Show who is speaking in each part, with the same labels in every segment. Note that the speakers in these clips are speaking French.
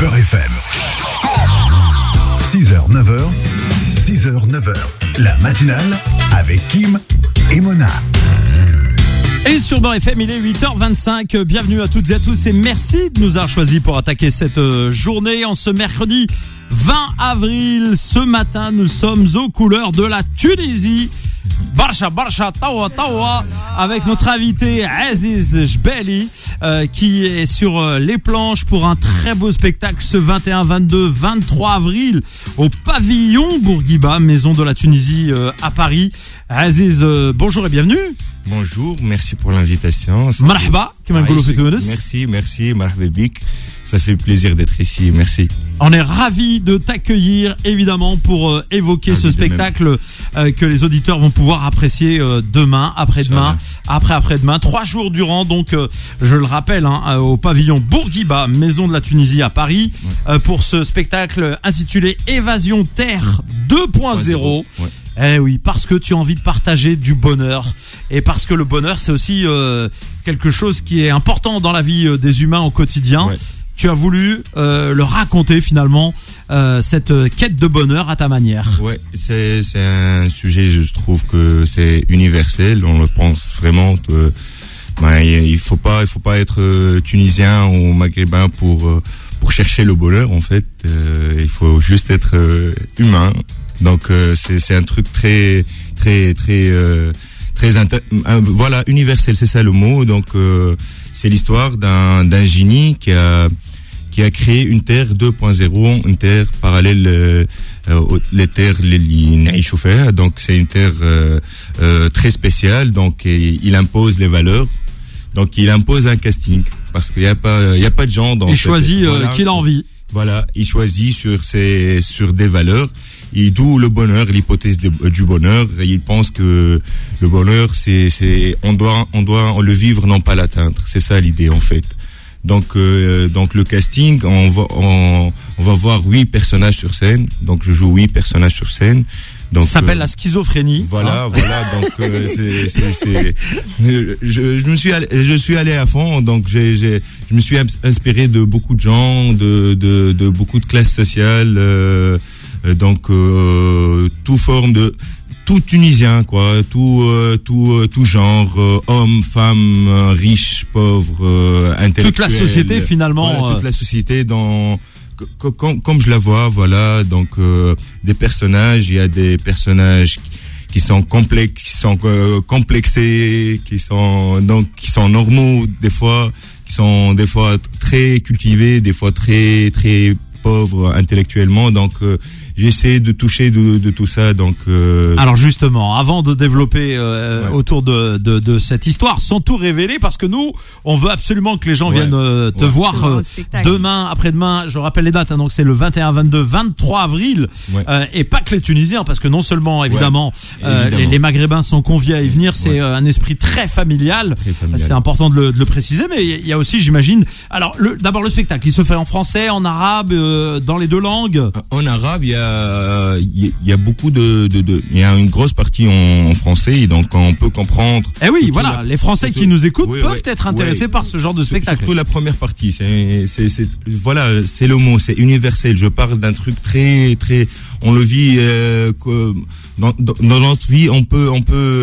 Speaker 1: Beurre FM. 6h, 9h, 6h, 9h. La matinale avec Kim et Mona.
Speaker 2: Et sur Beurre FM, il est 8h25. Bienvenue à toutes et à tous et merci de nous avoir choisis pour attaquer cette journée en ce mercredi 20 avril. Ce matin, nous sommes aux couleurs de la Tunisie. Barcha, Tawa, Tawa, avec notre invité Aziz Jbeli, qui est sur les planches pour un très beau spectacle ce 21, 22, 23 avril au pavillon Bourguiba, maison de la Tunisie à Paris. Aziz, bonjour et bienvenue.
Speaker 3: Bonjour, merci pour l'invitation.
Speaker 2: Marhaba,
Speaker 3: merci, marhaba bik. Ça fait plaisir d'être ici, merci.
Speaker 2: On est ravis de t'accueillir, évidemment, pour évoquer ce spectacle que les auditeurs vont pouvoir apprécier demain, après-demain, après-demain, 3 jours durant. Donc, je le rappelle, au pavillon Bourguiba, maison de la Tunisie à Paris, pour ce spectacle intitulé Évasion Terre 2.0. Ouais. Eh oui, parce que tu as envie de partager du bonheur et parce que le bonheur, c'est aussi quelque chose qui est important dans la vie des humains au quotidien. Ouais. Tu as voulu le raconter finalement, cette quête de bonheur à ta manière.
Speaker 3: Ouais, c'est un sujet, je trouve que c'est universel. On le pense vraiment. Il faut pas être tunisien ou maghrébin pour chercher le bonheur. En fait, il faut juste être humain. Donc c'est un truc très voilà, universel, c'est ça le mot. Donc c'est l'histoire d'un génie qui a créé une terre 2.0, une terre parallèle les terres les donc c'est une terre très spéciale. Donc il impose les valeurs. Donc il impose un casting parce qu'il y a pas de gens dans
Speaker 2: il choisit qu'il a envie.
Speaker 3: Voilà, il choisit sur des valeurs. Et d'où le bonheur, l'hypothèse du bonheur. Il pense que le bonheur, on doit le vivre, non pas l'atteindre. C'est ça l'idée, en fait. Donc le casting, on va voir 8 personnages sur scène. Donc je joue 8 personnages sur scène. Donc
Speaker 2: ça s'appelle la schizophrénie.
Speaker 3: Voilà. Donc je suis allé à fond. Donc je me suis inspiré de beaucoup de gens, de beaucoup de classes sociales. Donc tout tunisien quoi, tout genre, homme, femme, riche, pauvre, intellectuel.
Speaker 2: Toute la société finalement.
Speaker 3: Voilà, toute la société comme je la vois, voilà. Donc des personnages, il y a des personnages qui sont complexes, qui sont complexés, qui sont normaux des fois, qui sont des fois très cultivés, des fois très très pauvres intellectuellement. Donc j'essaie de toucher de tout ça. Donc
Speaker 2: alors justement, avant de développer autour de cette histoire, sans tout révéler, parce que nous, on veut absolument que les gens viennent te voir demain, après-demain. Je rappelle les dates. Donc c'est le 21, 22, 23 avril, et pas que les Tunisiens, parce que non seulement évidemment, les Maghrébins sont conviés à y venir. C'est un esprit très familial. C'est important de le préciser, mais il y a aussi, j'imagine. Alors d'abord le spectacle, il se fait en français, en arabe, dans les 2 langues.
Speaker 3: En arabe, il y a beaucoup il y a une grosse partie en français, donc on peut comprendre.
Speaker 2: Eh oui, voilà, les Français qui nous écoutent peuvent être intéressés par ce genre de spectacle.
Speaker 3: Surtout la première partie, voilà, c'est le mot, c'est universel. Je parle d'un truc très très, on le vit dans notre vie, on peut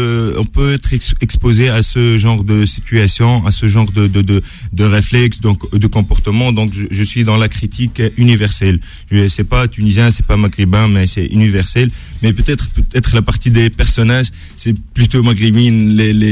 Speaker 3: être exposé à ce genre de situation, à ce genre de réflexe, donc de comportement. Donc je suis dans la critique universelle. C'est pas tunisien, c'est pas maghrébin, mais c'est universel. Mais peut-être la partie des personnages, c'est plutôt maghrébine.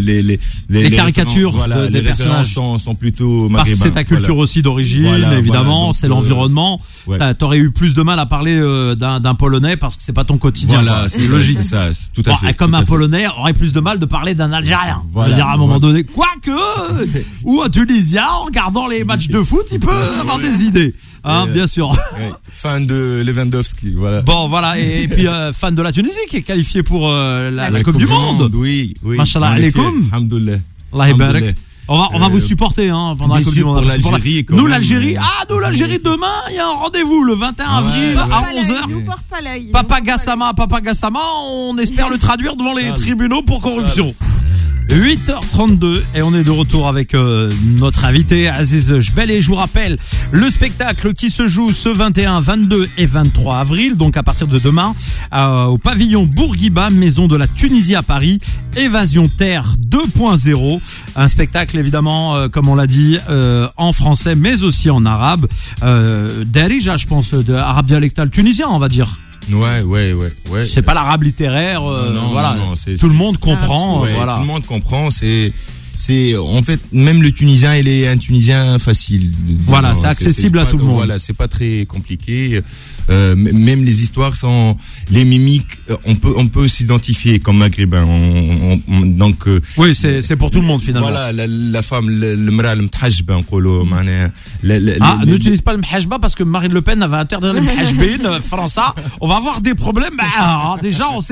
Speaker 3: Les
Speaker 2: caricatures,
Speaker 3: voilà,
Speaker 2: des personnages
Speaker 3: sont plutôt maghrébins.
Speaker 2: Parce que c'est ta culture aussi d'origine, évidemment. Donc, c'est l'environnement. T'aurais eu plus de mal à parler d'un Polonais parce que c'est pas ton quotidien.
Speaker 3: Voilà, c'est logique. Ça, tout à fait.
Speaker 2: Comme un Polonais aurait plus de mal de parler d'un Algérien. Voilà, c'est-à-dire à un moment donné, quoique, ou un Tunisien, en regardant les matchs de foot, il peut avoir des idées. Bien sûr.
Speaker 3: Fan de Lewandowski, voilà.
Speaker 2: Bon, voilà. Et puis, fan de la Tunisie qui est qualifiée pour la Coupe du Monde.
Speaker 3: Oui.
Speaker 2: Mashallah alaikum.
Speaker 3: Alhamdoulilah.
Speaker 2: Allah yabarak. On va vous supporter pendant la Coupe du Monde.
Speaker 3: Pour l'Algérie,
Speaker 2: nous l'Algérie, demain, il y a un rendez-vous le 21 avril à 11h.
Speaker 4: Nous porte pas l'œil.
Speaker 2: Papa Gassama, on espère le traduire devant les tribunaux pour corruption. 8h32 et on est de retour avec notre invité Aziz Jbel et je vous rappelle le spectacle qui se joue ce 21, 22 et 23 avril, donc à partir de demain au pavillon Bourguiba, maison de la Tunisie à Paris, Évasion Terre 2.0, un spectacle évidemment comme on l'a dit en français mais aussi en arabe, Darija je pense, arabe dialectal tunisien on va dire.
Speaker 3: Ouais.
Speaker 2: C'est pas l'arabe littéraire,
Speaker 3: non,
Speaker 2: voilà.
Speaker 3: Non,
Speaker 2: tout le monde comprend, voilà.
Speaker 3: Tout le monde comprend, c'est en fait même le tunisien il est un tunisien facile.
Speaker 2: Voilà, c'est accessible à tout le monde.
Speaker 3: Voilà, c'est pas très compliqué. Même les histoires sont les mimiques, on peut s'identifier comme maghrébin. Donc
Speaker 2: oui, c'est pour tout le monde finalement.
Speaker 3: Voilà, la femme le mra le mtahajba nqolo معناها
Speaker 2: n'utilise pas le mhajba parce que Marine Le Pen avait interdit le mhajbin français. On va avoir des problèmes. Déjà on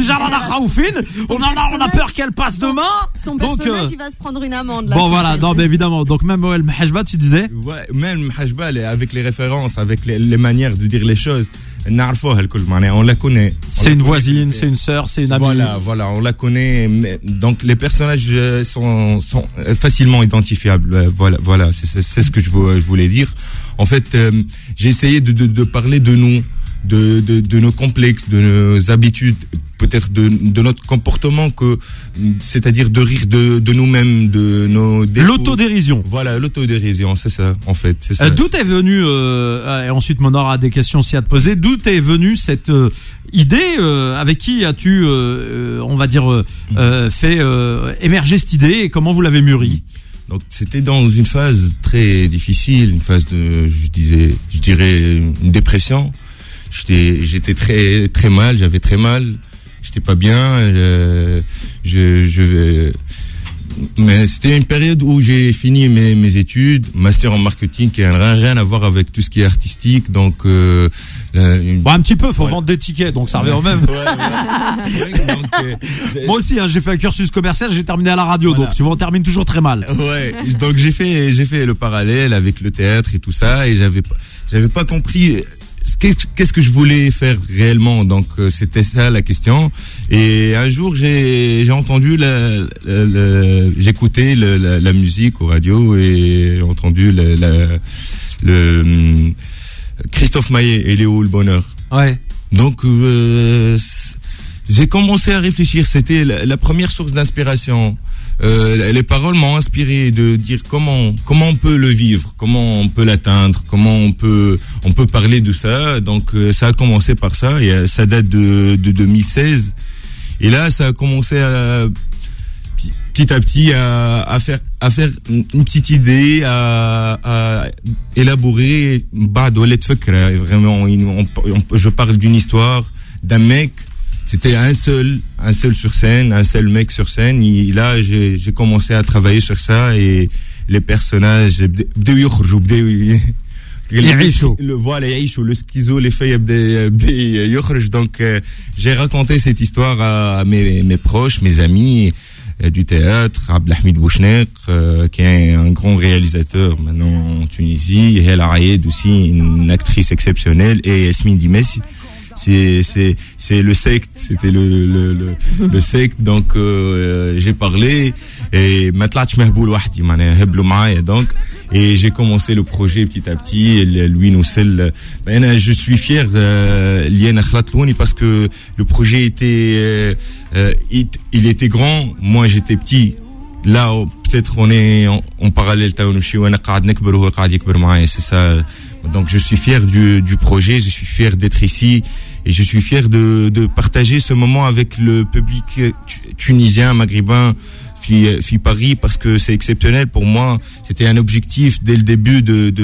Speaker 2: a peur qu'elle passe demain.
Speaker 4: Son personnage il va se prendre une amende là.
Speaker 2: Bon voilà, non mais évidemment. Donc même le mhajba tu disais.
Speaker 3: Ouais, même le mhajba avec les références, avec les manières de dire les choses. On la connaît.
Speaker 2: C'est une voisine, c'est une sœur, c'est une amie.
Speaker 3: Voilà, on la connaît. Donc les personnages sont facilement identifiables. Voilà, c'est ce que je voulais dire. En fait, j'ai essayé de parler de nous, de nos complexes, de nos habitudes, peut-être de notre comportement, c'est-à-dire de rire de nous-mêmes, de nos défauts.
Speaker 2: L'autodérision.
Speaker 3: Voilà, l'autodérision, c'est ça, en fait. C'est ça.
Speaker 2: D'où est venue, et ensuite Mon aura des questions aussi à te poser, d'où est venue cette idée, avec qui as-tu, on va dire, fait émerger cette idée et comment vous l'avez mûrie?
Speaker 3: Donc c'était dans une phase très difficile, une phase je dirais une dépression. J'étais très très mal, j'avais très mal, j'étais pas bien, mais c'était une période où j'ai fini mes études, master en marketing qui n'a rien à voir avec tout ce qui est artistique, donc
Speaker 2: un petit peu, faut vendre des tickets, donc ça revient au même. Moi aussi, j'ai fait un cursus commercial, j'ai terminé à la radio, voilà. Donc tu vois, on termine toujours très mal.
Speaker 3: Ouais, donc j'ai fait le parallèle avec le théâtre et tout ça, et j'avais pas compris qu'est-ce que je voulais faire réellement. Donc c'était ça la question. Et un jour j'ai entendu j'écoutais la musique au radio et j'ai entendu le Christophe Maé et Léo le Bonheur.
Speaker 2: Ouais.
Speaker 3: Donc j'ai commencé à réfléchir. C'était la première source d'inspiration. Les paroles m'ont inspiré de dire comment on peut le vivre, comment on peut l'atteindre, comment on peut parler de ça. Donc ça a commencé par ça et ça date de 2016. Et là ça a commencé petit à petit à faire une petite idée, à élaborer. Vraiment, je parle d'une histoire d'un mec. C'était un seul sur scène, un seul mec sur scène. Et là, j'ai commencé à travailler sur ça et les personnages, le schizo, les feuilles, donc j'ai raconté cette histoire à mes proches, mes amis du théâtre, Abdelhamid Bouchnek, qui est un grand réalisateur maintenant en Tunisie, et El Aïed aussi, une actrice exceptionnelle, et Yasmine Dimessi. C'est le secte, c'était le secte, donc j'ai parlé et donc et j'ai commencé le projet petit à petit. Lui nous seul, je suis fier parce que le projet était il était grand, moi j'étais petit. Là peut-être on est en parallèle, c'est ça. Donc je suis fier du projet, je suis fier d'être ici et je suis fier de partager ce moment avec le public tunisien, maghrébin, fi Paris, parce que c'est exceptionnel pour moi. C'était un objectif dès le début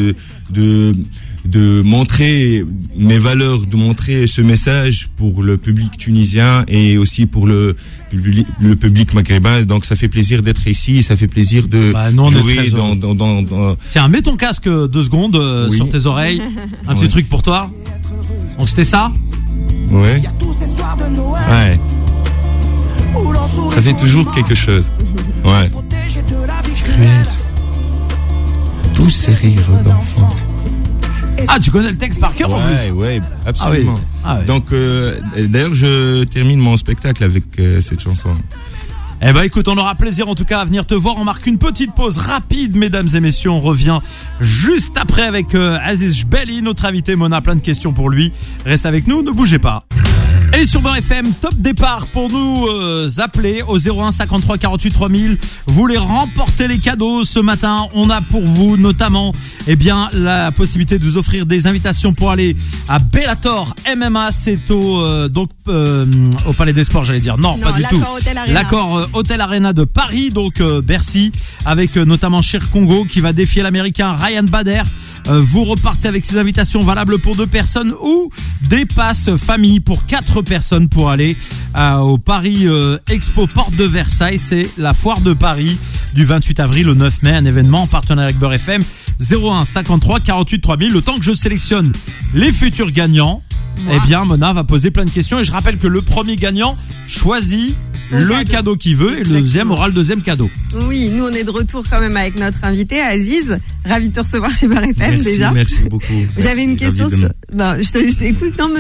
Speaker 3: de montrer mes valeurs, de montrer ce message pour le public tunisien et aussi pour le public maghrébin. Donc ça fait plaisir d'être ici, ça fait plaisir de jouer dans...
Speaker 2: Tiens, mets ton casque 2 secondes sur tes oreilles. Un petit truc pour toi. Donc c'était ça ?
Speaker 3: Ouais. Ouais. Ça fait toujours quelque chose. Ouais. Cruel. Tous ces rires d'enfants.
Speaker 2: Ah, tu connais le texte par cœur en plus?
Speaker 3: Ouais, absolument.
Speaker 2: Ah oui.
Speaker 3: Donc, d'ailleurs, je termine mon spectacle avec cette chanson.
Speaker 2: Eh ben écoute, on aura plaisir en tout cas à venir te voir. On marque une petite pause rapide, mesdames et messieurs. On revient juste après avec Aziz Jbeli, notre invité. Mona, plein de questions pour lui. Reste avec nous, ne bougez pas. Et sur Beurre FM, top départ pour nous appeler au 01 53 48 3000. Vous voulez remporter les cadeaux ce matin. On a pour vous notamment la possibilité de vous offrir des invitations pour aller à Bellator MMA. C'est au Palais des Sports, j'allais dire. Non, pas du tout. L'Accor Hotel Arena de Paris, donc Bercy, avec notamment Cher Congo qui va défier l'Américain Ryan Bader. Vous repartez avec ces invitations valables pour 2 personnes ou des passes famille pour 4 personnes pour aller au Paris Expo Porte de Versailles. C'est la foire de Paris du 28 avril au 9 mai, un événement en partenariat avec Beurre FM. 01 53 48 3000. Le temps que je sélectionne les futurs gagnants, Mona va poser plein de questions et je rappelle que le premier gagnant choisit le cadeau qu'il veut et le deuxième aura le deuxième cadeau.
Speaker 4: Oui, nous on est de retour quand même avec notre invité Aziz. Ravi de te recevoir chez Beurre FM déjà.
Speaker 3: Merci beaucoup.
Speaker 4: J'avais une question sur... Bon, je t'écoute. Non.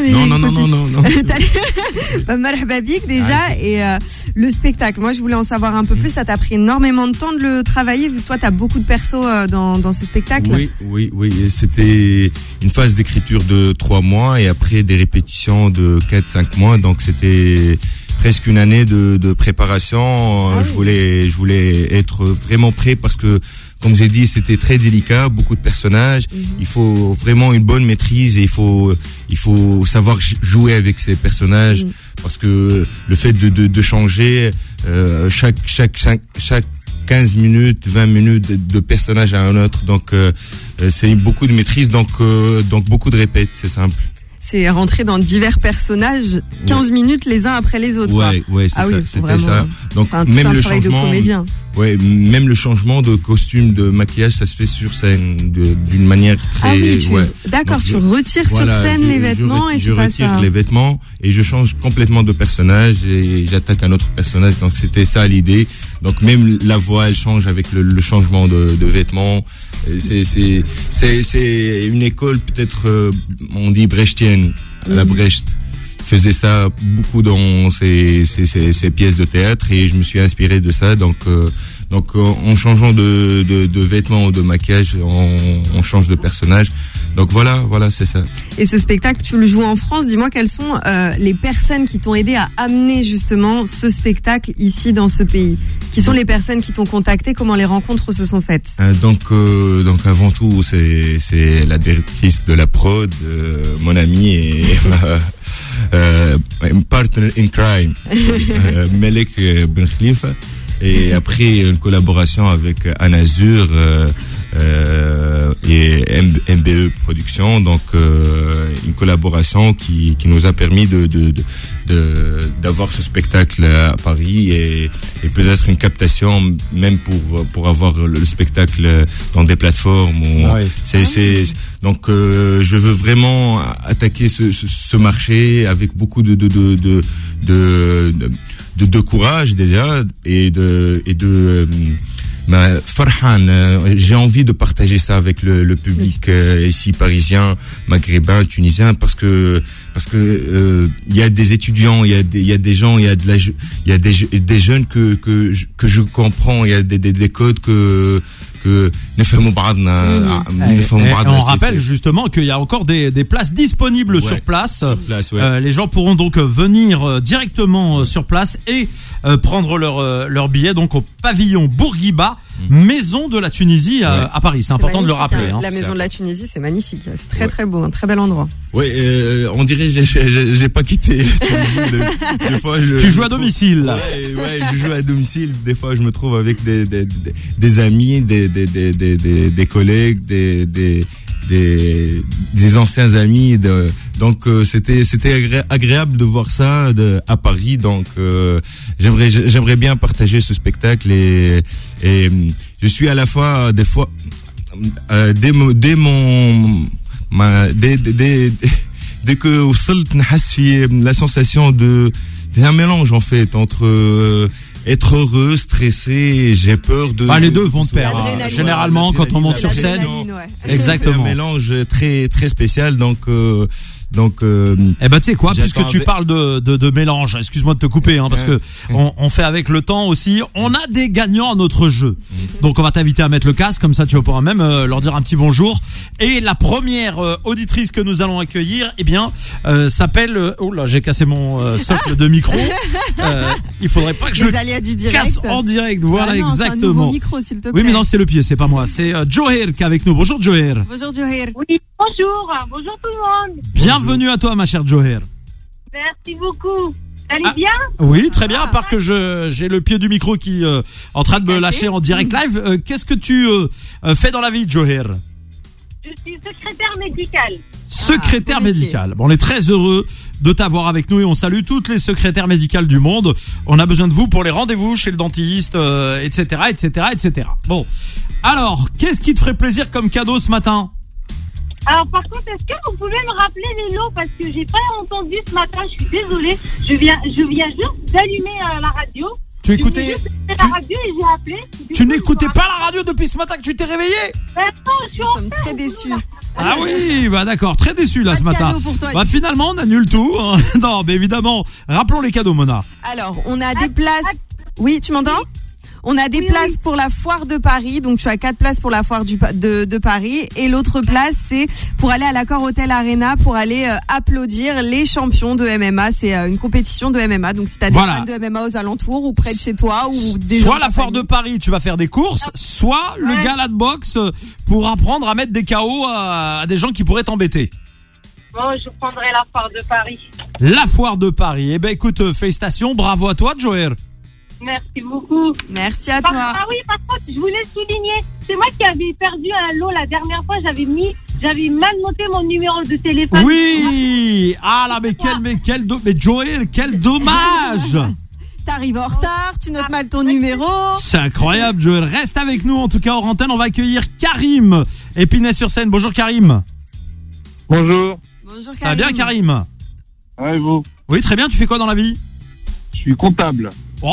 Speaker 4: Marhaba bik déjà. Et le spectacle, moi je voulais en savoir un peu plus. Ça t'a pris énormément de temps de le travailler vu que toi t'as beaucoup de persos dans ce spectacle.
Speaker 3: Oui. C'était une phase d'écriture de 3 mois et après des répétitions de 4-5 mois. Donc c'était presque une année de préparation. Je voulais être vraiment prêt parce que, comme j'ai dit, c'était très délicat, beaucoup de personnages. Il faut vraiment une bonne maîtrise et il faut savoir jouer avec ces personnages parce que le fait de changer chaque 15 minutes, 20 minutes de personnage à un autre, donc c'est beaucoup de maîtrise, donc beaucoup de répètes, c'est simple.
Speaker 4: C'est rentrer dans divers personnages 15 minutes les uns après les autres.
Speaker 3: Ouais, c'est ça, c'était ça. Donc
Speaker 4: même le travail changement de comédien.
Speaker 3: Ouais, même le changement de costume, de maquillage, ça se fait sur scène d'une manière très.
Speaker 4: D'accord, tu retires sur scène les vêtements et tu passes à...
Speaker 3: Je retire les vêtements et je change complètement de personnage et j'attaque un autre personnage. Donc c'était ça l'idée. Donc même la voix, elle change avec le changement de vêtements. C'est une école peut-être, on dit brechtienne, à la Brecht. Faisait ça beaucoup dans ses pièces de théâtre et je me suis inspiré de ça. Donc en changeant de vêtements ou de maquillage, on change de personnage. Donc voilà, c'est ça.
Speaker 4: Et ce spectacle, tu le joues en France. Dis-moi quelles sont les personnes qui t'ont aidé à amener justement ce spectacle ici dans ce pays. Qui sont les personnes qui t'ont contacté? Comment les rencontres se sont faites?
Speaker 3: Donc avant tout, c'est la directrice de la prod, mon amie et partner in crime, Melek Ben Khalifa. Et après une collaboration avec Anazur et MBE Productions, donc une collaboration qui nous a permis d'avoir ce spectacle à Paris et peut-être une captation même pour avoir le spectacle dans des plateformes. Donc je veux vraiment attaquer ce marché avec beaucoup de courage déjà et de Farhan, j'ai envie de partager ça avec le public ici parisien, maghrébin, tunisien, parce que il y a des étudiants, il y a des gens, il y a des jeunes que je comprends, il y a des codes que
Speaker 2: on rappelle justement qu'il y a encore des places disponibles sur place. Les gens pourront donc venir directement sur place et prendre leur billet donc au pavillon Bourguiba, maison de la Tunisie à Paris. C'est important de le rappeler.
Speaker 4: La maison de la Tunisie, c'est magnifique. C'est très très beau, un très bel endroit.
Speaker 3: Oui, on dirait j'ai pas quitté. Des fois,
Speaker 2: tu joues à domicile.
Speaker 3: Ouais, je joue à domicile. Des fois, je me trouve avec des amis, des collègues, des anciens amis. Donc c'était agréable de voir ça à Paris. Donc j'aimerais bien partager ce spectacle et je suis à la fois des fois dès que وصلت نحس في la sensation c'est un mélange en fait entre être heureux, stressé, j'ai peur de...
Speaker 2: les deux vont de pair. Généralement, quand on monte sur scène.
Speaker 3: Exactement. C'est un mélange très, très spécial. Donc Donc,
Speaker 2: tu sais quoi, puisque tu
Speaker 3: avec...
Speaker 2: parles de mélange, excuse-moi de te couper, parce que on fait avec le temps aussi. On a des gagnants à notre jeu. Donc on va t'inviter à mettre le casque, comme ça tu vas pouvoir même leur dire un petit bonjour. Et la première auditrice que nous allons accueillir, s'appelle... oh là, j'ai cassé mon socle de micro. Il faudrait pas que je le casse en direct. Voilà, exactement.
Speaker 4: C'est un nouveau micro, s'il te plaît.
Speaker 2: Oui, mais non, c'est le pied, c'est pas moi. C'est Joher qui est avec nous. Bonjour Joher.
Speaker 4: Bonjour Joher.
Speaker 5: Oui, bonjour tout le monde.
Speaker 2: Bienvenue à toi ma chère Joher.
Speaker 5: Merci beaucoup. Allez bien?
Speaker 2: Oui, très bien, à part que j'ai le pied du micro qui en train de me lâcher en direct live. Qu'est-ce que tu fais dans la vie, Joher?
Speaker 5: Je suis secrétaire médicale.
Speaker 2: Secrétaire médicale. Bon, on est très heureux de t'avoir avec nous et on salue toutes les secrétaires médicales du monde. On a besoin de vous pour les rendez-vous chez le dentiste, etc., etc., etc. Bon. Alors, qu'est-ce qui te ferait plaisir comme cadeau ce matin?
Speaker 5: Alors, par contre, est-ce que vous pouvez me rappeler les lots? Parce que j'ai pas entendu ce matin, je suis désolée. Je viens juste d'allumer la radio.
Speaker 2: Tu écoutais
Speaker 5: la radio et j'ai appelé.
Speaker 2: Tu n'écoutais pas la radio depuis ce matin que tu t'es réveillé?
Speaker 5: Non, je suis
Speaker 4: Nous sommes très déçus.
Speaker 2: Ah oui, bah d'accord, très déçu là ce matin.
Speaker 4: Pour toi.
Speaker 2: Bah finalement, on annule tout. Non, mais évidemment, rappelons les cadeaux, Mona.
Speaker 4: Alors, on a des places. Oui, tu m'entends? On a des places pour la foire de Paris, donc tu as 4 places pour la foire de Paris, et l'autre place c'est pour aller à l'Accor Hotel Arena pour aller applaudir les champions de MMA. C'est une compétition de MMA, donc si t'as des fans de MMA aux alentours ou près de chez toi ou des
Speaker 2: soit la foire de Paris, tu vas faire des courses, soit le gala de boxe pour apprendre à mettre des KO à des gens qui pourraient t'embêter.
Speaker 5: Bon, je prendrai la foire de Paris.
Speaker 2: La foire de Paris. Eh ben écoute, félicitations, bravo à toi, Joher.
Speaker 5: Merci beaucoup.
Speaker 4: Merci à toi.
Speaker 5: Ah oui, par contre, je voulais souligner, c'est moi qui avais perdu un lot la dernière fois. J'avais mal noté mon numéro de téléphone.
Speaker 2: Oui. Ah là, mais Joher, quel dommage.
Speaker 4: T'arrives en retard, tu notes mal ton numéro.
Speaker 2: C'est incroyable, Joher. Reste avec nous, en tout cas, hors antenne, on va accueillir Karim, Épinay-sur-Seine. Bonjour Karim.
Speaker 6: Bonjour.
Speaker 4: Bonjour Karim.
Speaker 2: Ça va bien Karim?
Speaker 6: Ouais, vous?
Speaker 2: Oui, très bien. Tu fais quoi dans la vie?
Speaker 6: Je suis comptable.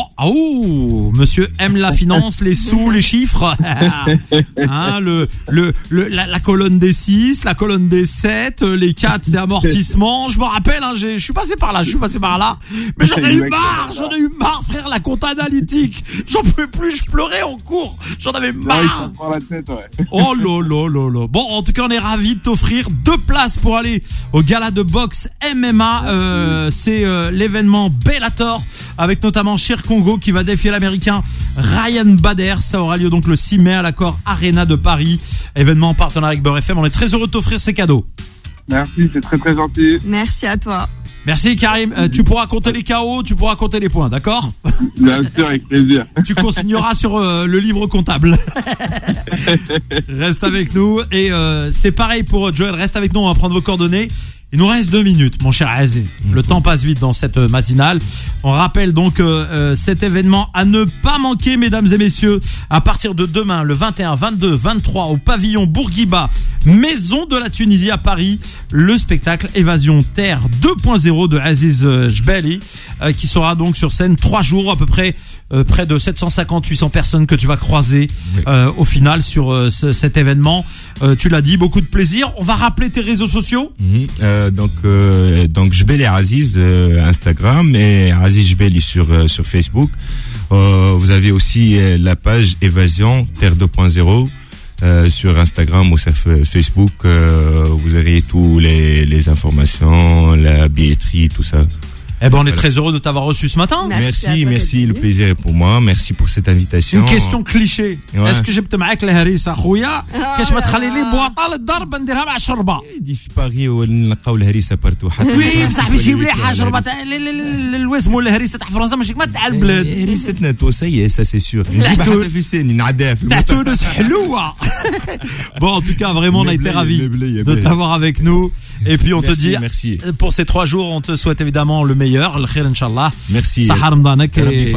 Speaker 2: Oh, monsieur aime la finance, les sous, les chiffres. Hein, la colonne des 6, la colonne des 7, les 4 c'est amortissement. Je me rappelle, je suis passé par là. Mais j'en ai eu marre, frère, la compta analytique. J'en pouvais plus, je pleurais en cours. J'en avais marre.
Speaker 6: Ouais, la tête, ouais.
Speaker 2: Oh là. Bon, en tout cas, on est ravis de t'offrir 2 places pour aller au gala de boxe MMA. C'est l'événement Bellator avec notamment Cher Congo qui va défier l'américain Ryan Bader. Ça aura lieu donc le 6 mai à l'Accor Arena de Paris. Événement en partenariat avec Beurre FM. On est très heureux de t'offrir ces cadeaux.
Speaker 6: Merci, c'est très très gentil.
Speaker 4: Merci à toi.
Speaker 2: Merci Karim. Tu pourras compter les KO, tu pourras compter les points, d'accord?
Speaker 6: Bien sûr, avec plaisir.
Speaker 2: Tu consigneras sur le livre comptable. Reste avec nous. Et c'est pareil pour Joël. Reste avec nous, on va prendre vos coordonnées. Il nous reste 2 minutes, mon cher Aziz. Le temps passe vite dans cette matinale. On rappelle donc cet événement à ne pas manquer, mesdames et messieurs, à partir de demain, le 21, 22, 23, au pavillon Bourguiba, Maison de la Tunisie à Paris, le spectacle Évasion Terre 2.0 de Aziz Jbeli, qui sera donc sur scène 3 jours, à peu près près de 750-800 personnes que tu vas croiser au final sur cet événement. Tu l'as dit, beaucoup de plaisir. On va rappeler tes réseaux sociaux.
Speaker 3: Donc Jbeli Aziz Instagram et Aziz Jbeli sur Facebook. Vous avez aussi la page Évasion Terre 2.0 sur Instagram ou sur Facebook. Vous aurez tous les informations, la billetterie, tout ça.
Speaker 2: Eh ben, on est très heureux de t'avoir reçu ce matin.
Speaker 3: Merci, le plaisir est pour moi. Merci pour cette invitation.
Speaker 2: Une question cliché. Est-ce que جبت معك الهريسة خويا كاش ما تخلي لي بواطة للضرب نديرها مع شربة.
Speaker 3: دي في باريس ونلقاو الهريسة بارتو حتى.
Speaker 2: وي صاحبي جيب لي حاجة شربة الواسمو الهريسة تاع فرنسا ماشي كما تاع البلاد.
Speaker 3: هريستنا توسية ça c'est sûr. نجيبها حتى في سن نعديها في
Speaker 2: تاع تونس حلوة. Bon, en tout cas, vraiment, on a été ravis de t'avoir avec nous. Et puis, on te dit, pour ces 3 jours, on te souhaite évidemment le meilleur, le khir, Inch'Allah.
Speaker 3: Merci.
Speaker 2: Sahar Ramadak.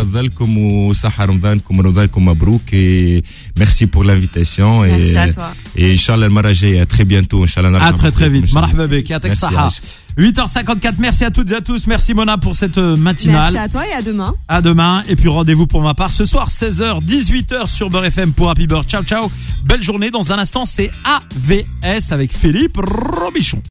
Speaker 3: Merci pour l'invitation.
Speaker 4: Merci à toi.
Speaker 3: Et Inch'Allah, le marajé, à très bientôt. Inch'Allah.
Speaker 2: À très vite. Marhaba bek. Yatek Sahar. 8h54. Merci à toutes et à tous. Merci Mona pour cette matinale.
Speaker 4: Merci à toi et à demain.
Speaker 2: À demain. Et puis rendez-vous pour ma part ce soir, 16h, 18h sur Beurre FM pour Happy Beurre. Ciao, ciao. Belle journée. Dans un instant, c'est AVS avec Philippe Robichon.